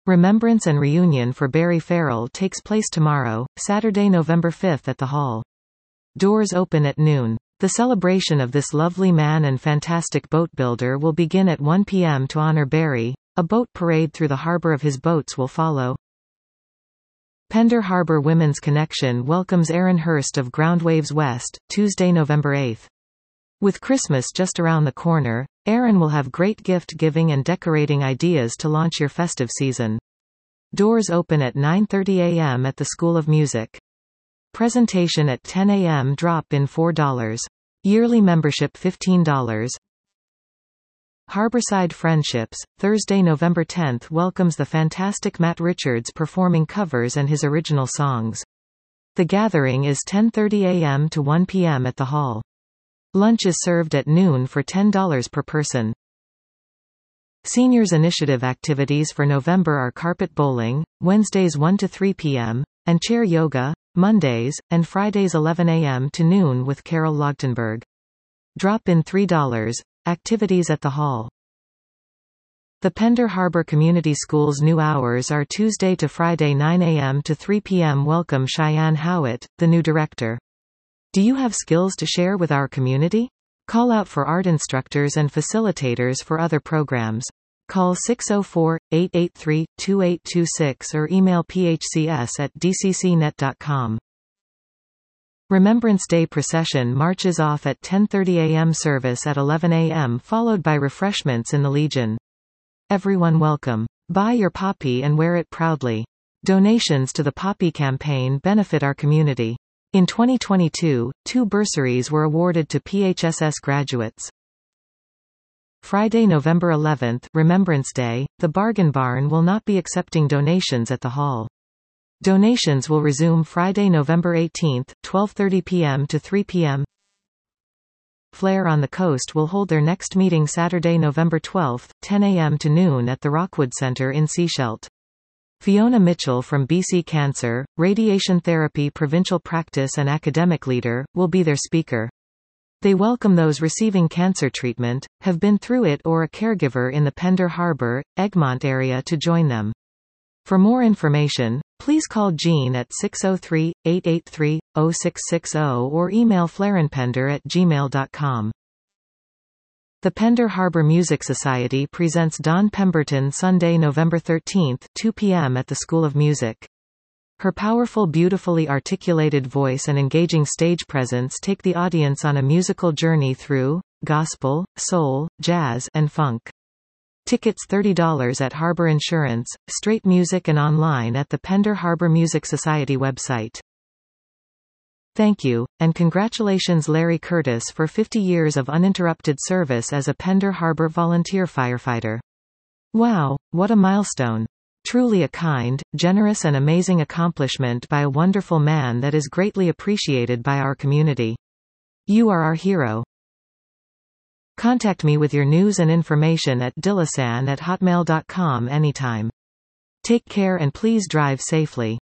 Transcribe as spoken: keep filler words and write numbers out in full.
Remembrance and reunion for Barry Farrell takes place tomorrow, Saturday, November fifth at the Hall. Doors open at noon. The celebration of this lovely man and fantastic boat builder will begin at one p m to honor Barry. A boat parade through the harbor of his boats will follow. Pender Harbor Women's Connection welcomes Erin Hurst of Groundwaves West, Tuesday, November eighth. With Christmas just around the corner, Erin will have great gift-giving and decorating ideas to launch your festive season. Doors open at nine thirty a m at the School of Music. Presentation at ten a m Drop-in four dollars. Yearly membership fifteen dollars. Harborside Friendships, Thursday, November tenth welcomes the fantastic Matt Richards performing covers and his original songs. The gathering is ten thirty a m to one p m at the Hall. Lunch is served at noon for ten dollars per person. Seniors Initiative activities for November are carpet bowling, Wednesdays one to three p m, and chair yoga, Mondays, and Fridays eleven a m to noon with Carol Logtenberg. Drop-in three dollars. Activities at the Hall. The Pender Harbor Community School's new hours are Tuesday to Friday nine a m to three p m Welcome Cheyenne Howitt, the new director. Do you have skills to share with our community? Call out for art instructors and facilitators for other programs. Call six oh four, eight eight three, two eight two six or email p h c s at d c c net dot com. Remembrance Day procession marches off at ten thirty a m Service at eleven a m followed by refreshments in the Legion. Everyone welcome. Buy your poppy and wear it proudly. Donations to the Poppy campaign benefit our community. In twenty twenty-two, two bursaries were awarded to P H S S graduates. Friday, November eleventh, Remembrance Day, the Bargain Barn will not be accepting donations at the Hall. Donations will resume Friday, November eighteenth, twelve thirty p m to three p m Flair on the Coast will hold their next meeting Saturday, November twelfth, ten a m to noon at the Rockwood Center in Sechelt. Fiona Mitchell from B C Cancer, Radiation Therapy Provincial Practice and Academic Leader, will be their speaker. They welcome those receiving cancer treatment, have been through it or a caregiver in the Pender Harbor, Egmont area to join them. For more information, please call Jean at six oh three, eight eight three, oh six six oh or email flairenpender at gmail dot com. The Pender Harbor Music Society presents Dawn Pemberton Sunday, November thirteenth, two p m at the School of Music. Her powerful, beautifully articulated voice and engaging stage presence take the audience on a musical journey through gospel, soul, jazz, and funk. Tickets thirty dollars at Harbor Insurance, Straight Music and online at the Pender Harbor Music Society website. Thank you, and congratulations Larry Curtis for fifty years of uninterrupted service as a Pender Harbor volunteer firefighter. Wow, what a milestone. Truly a kind, generous and amazing accomplishment by a wonderful man that is greatly appreciated by our community. You are our hero. Contact me with your news and information at dillasan at hotmail dot com anytime. Take care and please drive safely.